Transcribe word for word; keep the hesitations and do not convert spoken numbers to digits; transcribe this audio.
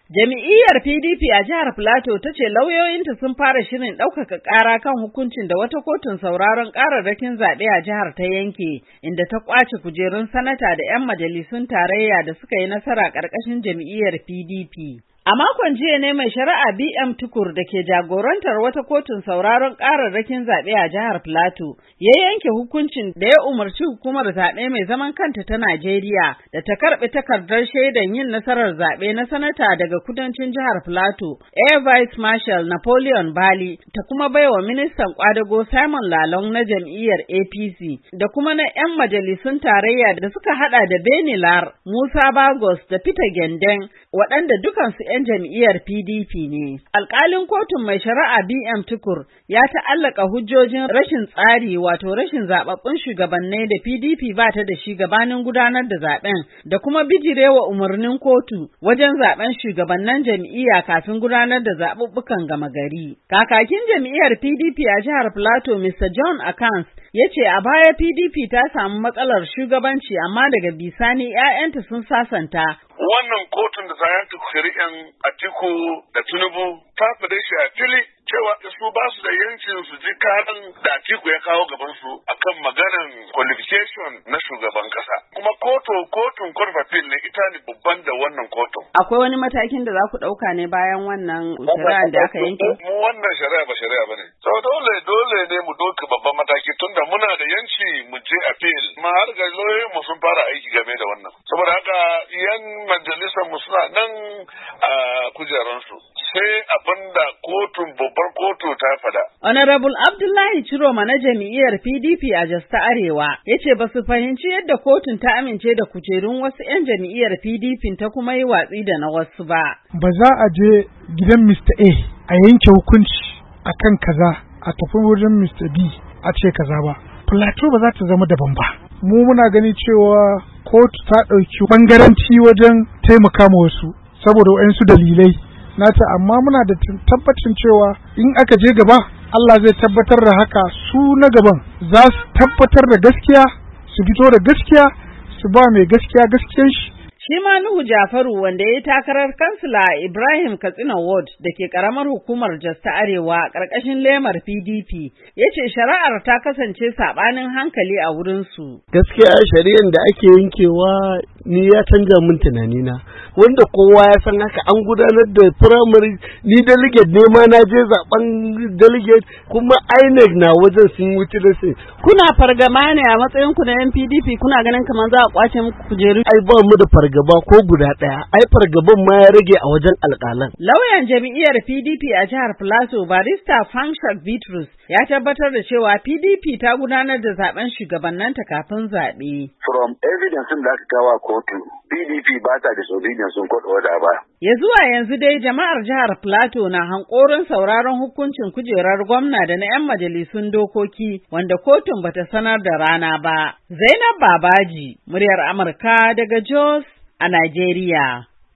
Jam'iyyar P D P a jihar Filato ta ce lauyoyinta sun fara shirin ɗaukaka ƙara kan hukuncin da wata kotun sauraron ƙararrakin zaɓe a jihar ta yanke, inda ta ƙwace kujerun sanata da 'yan majalisun tarayya da suka yi nasara ƙarƙashin jam'iyyar P D P. A makon jiya ne mai shari'a B M Tukur da ke jagorantar wata kotun sauraron ƙararrakin zaɓe a jihar Filato ya yanke hukuncin da ya umarci hukumar zaɓe mai zaman kanta ta Najeriya da ta karɓi takardar shaidan yin nasarar zaɓe na sanata daga kudancin jihar Filato, Air Vice Marshal Napoleon Bali, ta kuma baiwa ministan ƙwadago Simon Lalong na jam'iyyar A P C da kuma na 'yan majalisun tarayya da suka haɗa da Beni Lar, Musa Bagos da Peter Genden, waɗanda dukansu 'yan jam'iyyar P D P ne. Alƙalin kotun mai shari'a B M Tukur ya ta'allaka hujjojin rashin tsari wato rashin zaɓaɓɓun shugabannai da P D P ba ta da shi gabanin gudanar da zaɓen da kuma bijirewa umarnin kotu wajen zaɓen shugabannin jam'iyya kafin gudanar da zaɓuɓɓukan gama gari. Kakakin jam'iyyar P D P a jihar Filato Mister John Akans ya ce a baya P D P ta samu matsalar shugabanci amma daga bisani 'ya'yanta sun sasanta. Wannan kotun da ta yanke shari'an Atiku da Tinubu ta fade shi a fili cewa su ba su da yancin su ji karan da Atiku ya kawo gaban su akan maganar qualification na shugaban kasa. Kuma kotu kotun Court of Appeal ne ita ne babban da wannan kotun. Akwai wani matakin da za ku ɗauka ne bayan wannan shari'a da aka yanke? Mu wannan shari'a ba shari'a bane. So dole dole ne mu doka babban mataki tunda muna da yanci mu je appeal. Ma har ga lauyoyin mu sun fara aiki game da wannan. Saboda haka yan majalisar mu suna nan a kujeransu. Sai abinda kotun babbar kotu ta fada. Honorable Abdullahi Chiroma na jam'iyyar P D P a Jos ta Arewa ya ce ba su fahimci yadda kotun ta amince da kujerun wasu 'yan jam'iyyar P D P ta kuma yi watsi da na wasu ba. Ba za a je gidan Mister A a yanke hukunci akan kaza a tafi wurin Mister B a ce kaza ba. Plateau ba za ta zama daban ba. Mu muna gani cewa kotu ta ɗauki ɓangaranci wajen taimaka ma wasu saboda waɗansu dalilai. Nata amma muna da tabbacin cewa in aka je gaba Allah zai tabbatar da haka, su na gaban za su tabbatar da gaskiya, su fito da gaskiya, su ba mai gaskiya gaskiyan shi. Shi ma Nuhu Jafaru wanda ya yi takarar kansila Ibrahim Katsina Ward da ke karamar hukumar Jos ta Arewa ƙarƙashin lemar P D P ya ce shari'ar ta kasance saɓanin hankali a wurinsu. Gaskiya shari'ar da ake yankewa ni ya canja min tunanina, wanda kowa ya san haka an gudanar da firamare, ni delegate ne ma na je zaben delegate kuma I N E C na wajen sun wuce da sai. Kuna fargaba ne a matsayin ku na yan P D P, kuna ganin kamar za a kwace muku kujeru? Ai ba mu da fargaba gaba ko guda ɗaya, ai fargaban ma ya rage a wajen alƙalan. Lauyan jam'iyyar P D P a jihar Filato barista Fanshak Bitrus ya tabbatar da cewa P D P ta gudanar da zaben shugabannanta kafin zaɓe. From evidence da aka kawo kotu, P D P ba ta disobedience sun court order ba. Ya zuwa yanzu dai jama'ar jihar Filato na hankorin sauraron hukuncin kujerar gwamna da na 'yan majalisun dokoki wanda kotun bata sanar da rana ba. Zainab Babaji, muryar Amurka daga Jos a Najeriya.